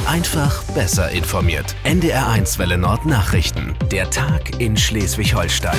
Einfach besser informiert. NDR1 Welle Nord Nachrichten. Der Tag in Schleswig-Holstein.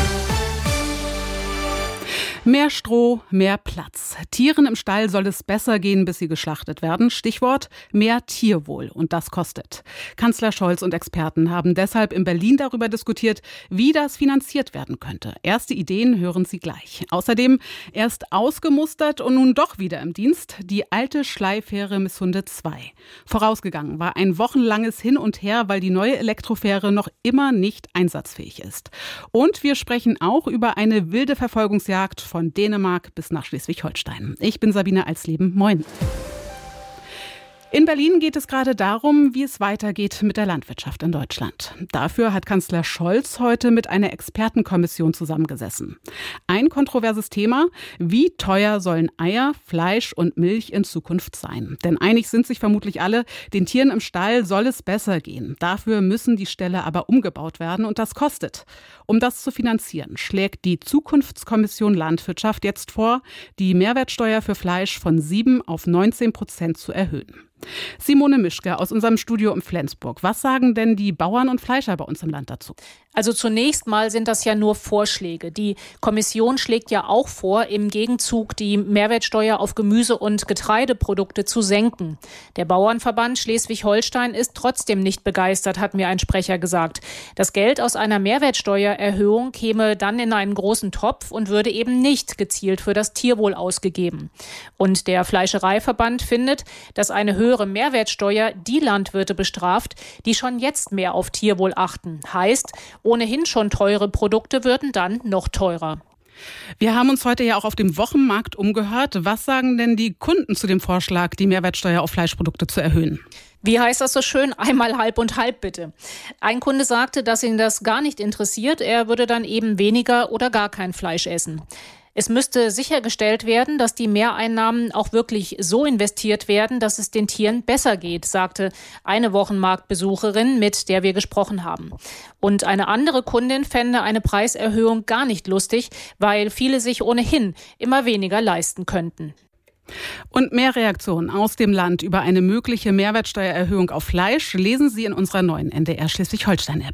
Mehr Stroh, mehr Platz. Tieren im Stall soll es besser gehen, bis sie geschlachtet werden. Stichwort: mehr Tierwohl. Und das kostet. Kanzler Scholz und Experten haben deshalb in Berlin darüber diskutiert, wie das finanziert werden könnte. Erste Ideen hören Sie gleich. Außerdem erst ausgemustert und nun doch wieder im Dienst die alte Schleifähre Misshunde 2. Vorausgegangen war ein wochenlanges Hin und Her, weil die neue Elektrofähre noch immer nicht einsatzfähig ist. Und wir sprechen auch über eine wilde Verfolgungsjagd von Dänemark bis nach Schleswig-Holstein. Ich bin Sabine Alsleben. Moin. In Berlin geht es gerade darum, wie es weitergeht mit der Landwirtschaft in Deutschland. Dafür hat Kanzler Scholz heute mit einer Expertenkommission zusammengesessen. Ein kontroverses Thema: Wie teuer sollen Eier, Fleisch und Milch in Zukunft sein? Denn einig sind sich vermutlich alle, den Tieren im Stall soll es besser gehen. Dafür müssen die Ställe aber umgebaut werden und das kostet. Um das zu finanzieren, schlägt die Zukunftskommission Landwirtschaft jetzt vor, die Mehrwertsteuer für Fleisch von 7% auf 19% zu erhöhen. Simone Mischke aus unserem Studio in Flensburg. Was sagen denn die Bauern und Fleischer bei uns im Land dazu? Also zunächst mal sind das ja nur Vorschläge. Die Kommission schlägt ja auch vor, im Gegenzug die Mehrwertsteuer auf Gemüse- und Getreideprodukte zu senken. Der Bauernverband Schleswig-Holstein ist trotzdem nicht begeistert, hat mir ein Sprecher gesagt. Das Geld aus einer Mehrwertsteuererhöhung käme dann in einen großen Topf und würde eben nicht gezielt für das Tierwohl ausgegeben. Und der Fleischereiverband findet, dass eine höhere Mehrwertsteuer die Landwirte bestraft, die schon jetzt mehr auf Tierwohl achten. Heißt, ohnehin schon teure Produkte würden dann noch teurer. Wir haben uns heute ja auch auf dem Wochenmarkt umgehört. Was sagen denn die Kunden zu dem Vorschlag, die Mehrwertsteuer auf Fleischprodukte zu erhöhen? Wie heißt das so schön? Einmal halb und halb bitte. Ein Kunde sagte, dass ihn das gar nicht interessiert. Er würde dann eben weniger oder gar kein Fleisch essen. Es müsste sichergestellt werden, dass die Mehreinnahmen auch wirklich so investiert werden, dass es den Tieren besser geht, sagte eine Wochenmarktbesucherin, mit der wir gesprochen haben. Und eine andere Kundin fände eine Preiserhöhung gar nicht lustig, weil viele sich ohnehin immer weniger leisten könnten. Und mehr Reaktionen aus dem Land über eine mögliche Mehrwertsteuererhöhung auf Fleisch lesen Sie in unserer neuen NDR Schleswig-Holstein-App.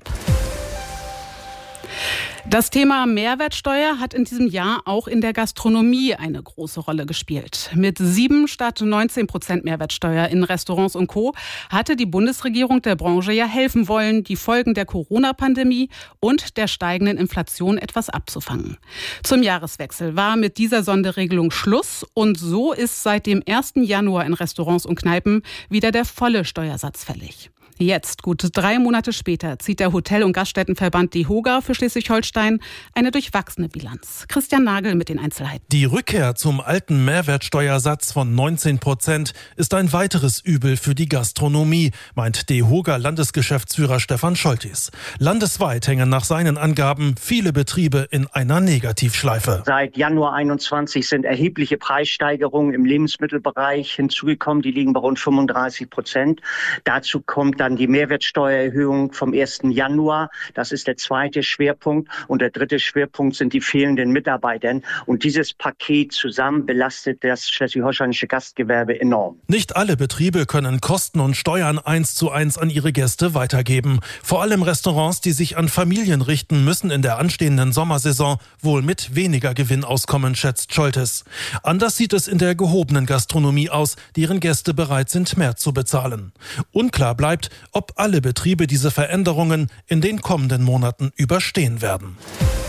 Das Thema Mehrwertsteuer hat in diesem Jahr auch in der Gastronomie eine große Rolle gespielt. Mit 7 statt 19% Mehrwertsteuer in Restaurants und Co. hatte die Bundesregierung der Branche ja helfen wollen, die Folgen der Corona-Pandemie und der steigenden Inflation etwas abzufangen. Zum Jahreswechsel war mit dieser Sonderregelung Schluss und so ist seit dem 1. Januar in Restaurants und Kneipen wieder der volle Steuersatz fällig. Jetzt, gut 3 Monate später, zieht der Hotel- und Gaststättenverband DEHOGA für Schleswig-Holstein eine durchwachsene Bilanz. Christian Nagel mit den Einzelheiten. Die Rückkehr zum alten Mehrwertsteuersatz von 19% ist ein weiteres Übel für die Gastronomie, meint DEHOGA-Landesgeschäftsführer Stefan Scholtis. Landesweit hängen nach seinen Angaben viele Betriebe in einer Negativschleife. Seit Januar 21 sind erhebliche Preissteigerungen im Lebensmittelbereich hinzugekommen. Die liegen bei rund 35%. Dazu kommt dann die Mehrwertsteuererhöhung vom 1. Januar. Das ist der zweite Schwerpunkt. Und der dritte Schwerpunkt sind die fehlenden Mitarbeiter. Und dieses Paket zusammen belastet das schleswig-holsteinische Gastgewerbe enorm. Nicht alle Betriebe können Kosten und Steuern 1:1 an ihre Gäste weitergeben. Vor allem Restaurants, die sich an Familien richten, müssen in der anstehenden Sommersaison wohl mit weniger Gewinn auskommen, schätzt Scholtes. Anders sieht es in der gehobenen Gastronomie aus, deren Gäste bereit sind, mehr zu bezahlen. Unklar bleibt, ob alle Betriebe diese Veränderungen in den kommenden Monaten überstehen werden.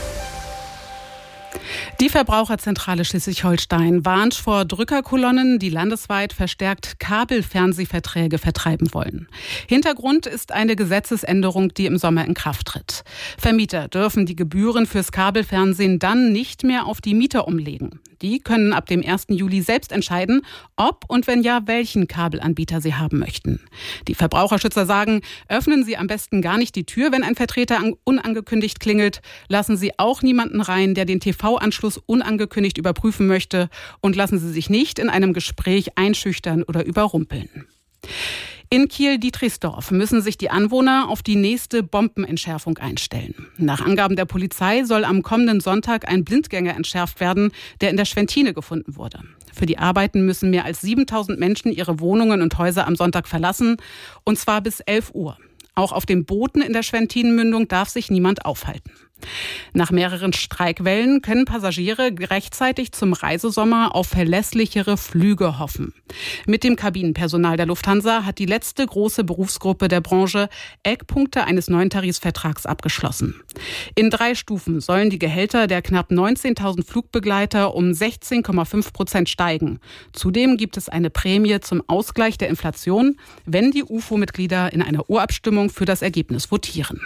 Die Verbraucherzentrale Schleswig-Holstein warnt vor Drückerkolonnen, die landesweit verstärkt Kabelfernsehverträge vertreiben wollen. Hintergrund ist eine Gesetzesänderung, die im Sommer in Kraft tritt. Vermieter dürfen die Gebühren fürs Kabelfernsehen dann nicht mehr auf die Mieter umlegen. Die können ab dem 1. Juli selbst entscheiden, ob und wenn ja, welchen Kabelanbieter sie haben möchten. Die Verbraucherschützer sagen, öffnen Sie am besten gar nicht die Tür, wenn ein Vertreter unangekündigt klingelt. Lassen Sie auch niemanden rein, der den TV-Anschluss unangekündigt überprüfen möchte. Und lassen Sie sich nicht in einem Gespräch einschüchtern oder überrumpeln. In Kiel-Dietrichsdorf müssen sich die Anwohner auf die nächste Bombenentschärfung einstellen. Nach Angaben der Polizei soll am kommenden Sonntag ein Blindgänger entschärft werden, der in der Schwentine gefunden wurde. Für die Arbeiten müssen mehr als 7.000 Menschen ihre Wohnungen und Häuser am Sonntag verlassen, und zwar bis 11 Uhr. Auch auf den Booten in der Schwentinenmündung darf sich niemand aufhalten. Nach mehreren Streikwellen können Passagiere rechtzeitig zum Reisesommer auf verlässlichere Flüge hoffen. Mit dem Kabinenpersonal der Lufthansa hat die letzte große Berufsgruppe der Branche Eckpunkte eines neuen Tarifvertrags abgeschlossen. In 3 Stufen sollen die Gehälter der knapp 19.000 Flugbegleiter um 16,5% steigen. Zudem gibt es eine Prämie zum Ausgleich der Inflation, wenn die UFO-Mitglieder in einer Urabstimmung für das Ergebnis votieren.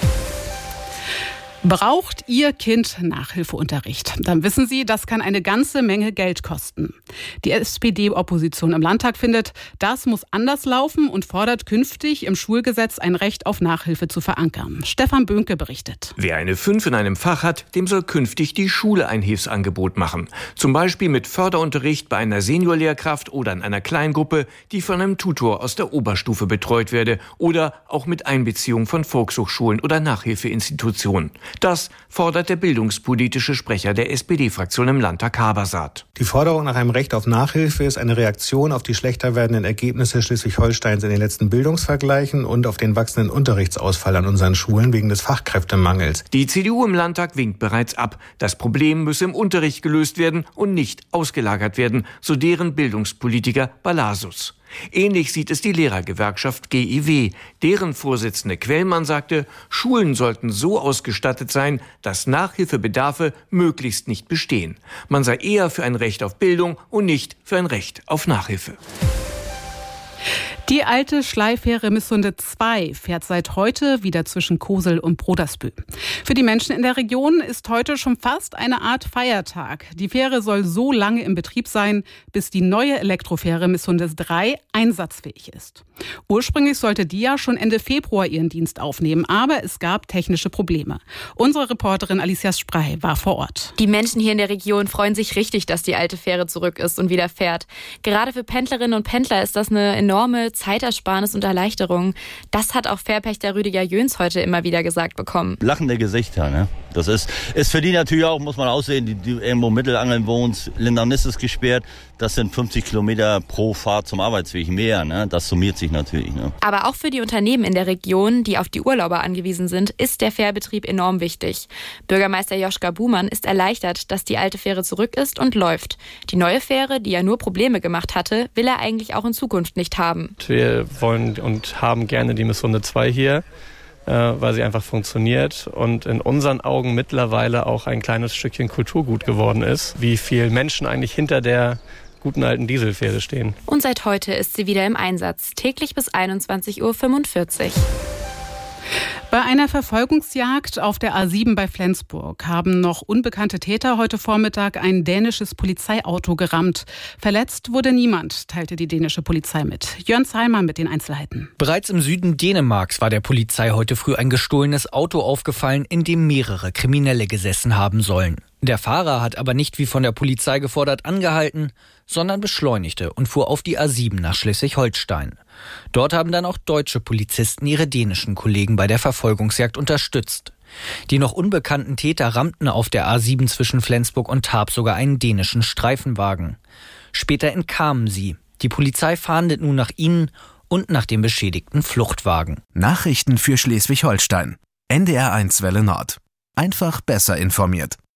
Braucht Ihr Kind Nachhilfeunterricht? Dann wissen Sie, das kann eine ganze Menge Geld kosten. Die SPD-Opposition im Landtag findet, das muss anders laufen und fordert künftig im Schulgesetz ein Recht auf Nachhilfe zu verankern. Stefan Böhnke berichtet. Wer eine 5 in einem Fach hat, dem soll künftig die Schule ein Hilfsangebot machen. Zum Beispiel mit Förderunterricht bei einer Seniorlehrkraft oder in einer Kleingruppe, die von einem Tutor aus der Oberstufe betreut werde, oder auch mit Einbeziehung von Volkshochschulen oder Nachhilfeinstitutionen. Das fordert der bildungspolitische Sprecher der SPD-Fraktion im Landtag, Habersaat. Die Forderung nach einem Recht auf Nachhilfe ist eine Reaktion auf die schlechter werdenden Ergebnisse Schleswig-Holsteins in den letzten Bildungsvergleichen und auf den wachsenden Unterrichtsausfall an unseren Schulen wegen des Fachkräftemangels. Die CDU im Landtag winkt bereits ab. Das Problem müsse im Unterricht gelöst werden und nicht ausgelagert werden, so deren Bildungspolitiker Balasus. Ähnlich sieht es die Lehrergewerkschaft GIW. Deren Vorsitzende Quellmann sagte, Schulen sollten so ausgestattet sein, dass Nachhilfebedarfe möglichst nicht bestehen. Man sei eher für ein Recht auf Bildung und nicht für ein Recht auf Nachhilfe. Die alte Schleifähre Missunde 2 fährt seit heute wieder zwischen Kosel und Brodersbühl. Für die Menschen in der Region ist heute schon fast eine Art Feiertag. Die Fähre soll so lange im Betrieb sein, bis die neue Elektrofähre Missunde 3 einsatzfähig ist. Ursprünglich sollte die ja schon Ende Februar ihren Dienst aufnehmen, aber es gab technische Probleme. Unsere Reporterin Alicia Sprey war vor Ort. Die Menschen hier in der Region freuen sich richtig, dass die alte Fähre zurück ist und wieder fährt. Gerade für Pendlerinnen und Pendler ist das eine enorme Zeitersparnis und Erleichterung. Das hat auch Fährpächter Rüdiger Jöns heute immer wieder gesagt bekommen. Lachende Gesichter, ne? Das ist für die natürlich auch, muss man aussehen, die irgendwo Mittelangeln wohnen. Lindernis ist gesperrt. Das sind 50 Kilometer pro Fahrt zum Arbeitsweg mehr, ne? Das summiert sich natürlich, ne? Aber auch für die Unternehmen in der Region, die auf die Urlauber angewiesen sind, ist der Fährbetrieb enorm wichtig. Bürgermeister Joschka Buhmann ist erleichtert, dass die alte Fähre zurück ist und läuft. Die neue Fähre, die ja nur Probleme gemacht hatte, will er eigentlich auch in Zukunft nicht haben. Wir wollen und haben gerne die Missunde 2 hier, weil sie einfach funktioniert und in unseren Augen mittlerweile auch ein kleines Stückchen Kulturgut geworden ist, wie viele Menschen eigentlich hinter der guten alten Dieselfähre stehen. Und seit heute ist sie wieder im Einsatz, täglich bis 21:45 Uhr. Bei einer Verfolgungsjagd auf der A7 bei Flensburg haben noch unbekannte Täter heute Vormittag ein dänisches Polizeiauto gerammt. Verletzt wurde niemand, teilte die dänische Polizei mit. Jörn Zalmann mit den Einzelheiten. Bereits im Süden Dänemarks war der Polizei heute früh ein gestohlenes Auto aufgefallen, in dem mehrere Kriminelle gesessen haben sollen. Der Fahrer hat aber nicht wie von der Polizei gefordert angehalten, sondern beschleunigte und fuhr auf die A7 nach Schleswig-Holstein. Dort haben dann auch deutsche Polizisten ihre dänischen Kollegen bei der Verfolgungsjagd unterstützt. Die noch unbekannten Täter rammten auf der A7 zwischen Flensburg und Tarp sogar einen dänischen Streifenwagen. Später entkamen sie. Die Polizei fahndet nun nach ihnen und nach dem beschädigten Fluchtwagen. Nachrichten für Schleswig-Holstein. NDR 1 Welle Nord. Einfach besser informiert.